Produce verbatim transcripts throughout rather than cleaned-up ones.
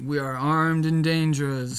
We are armed and dangerous.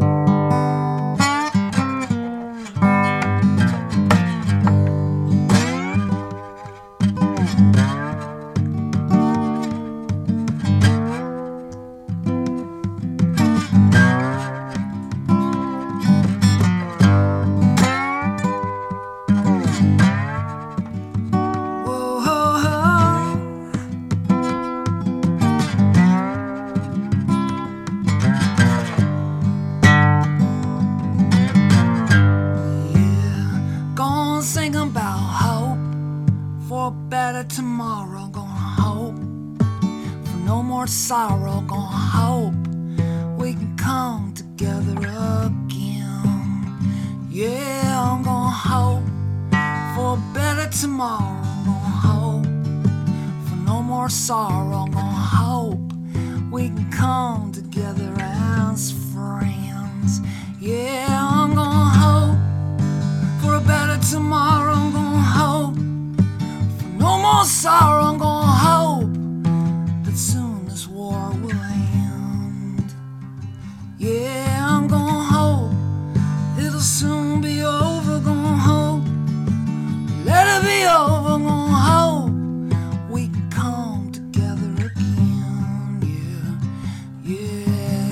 Sing about hope for a better tomorrow. Gonna hope for no more sorrow. Gonna hope we can come together again. Yeah, I'm gonna hope for a better tomorrow. Gonna hope for no more sorrow. Gonna hope we can come together as friends. Yeah, I'm gonna hope for a better tomorrow. I'm gonna hope for no more sorrow. I'm gonna hope that soon this war will end. Yeah, I'm gonna hope it'll soon be over. Gonna hope, let it be over. Gonna hope we can come together again. Yeah, yeah,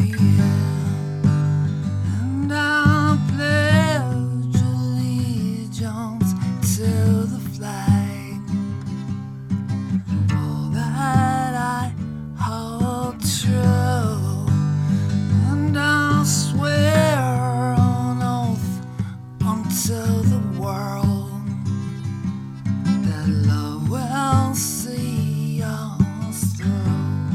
yeah. And I'll pledge allegiance to the flag of all that I hold true, and I'll swear on oath unto the world that love will see us through.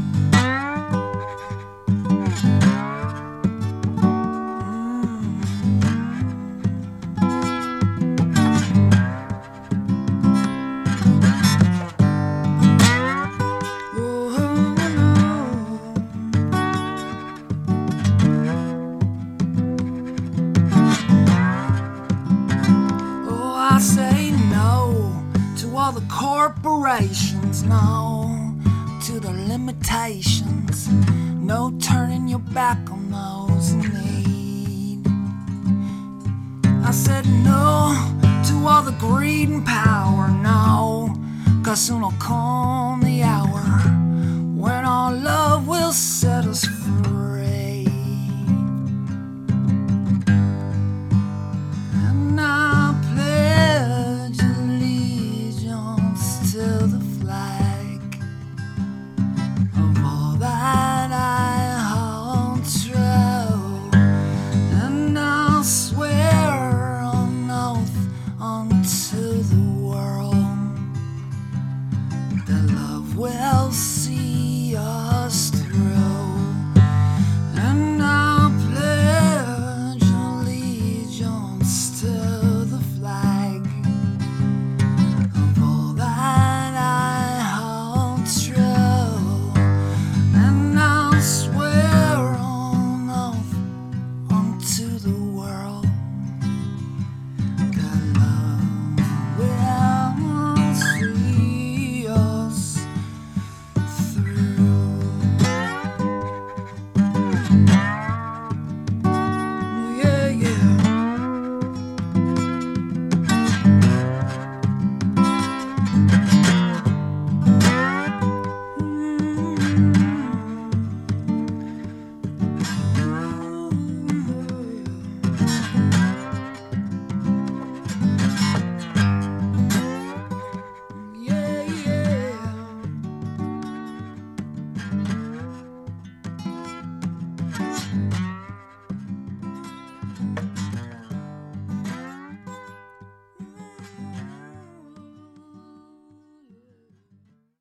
Oh, I say no to all the corporations, no to the limitations, no turning your back on those in need. I said no to all the greed and power, no, 'cause soon will come the hour when our love will say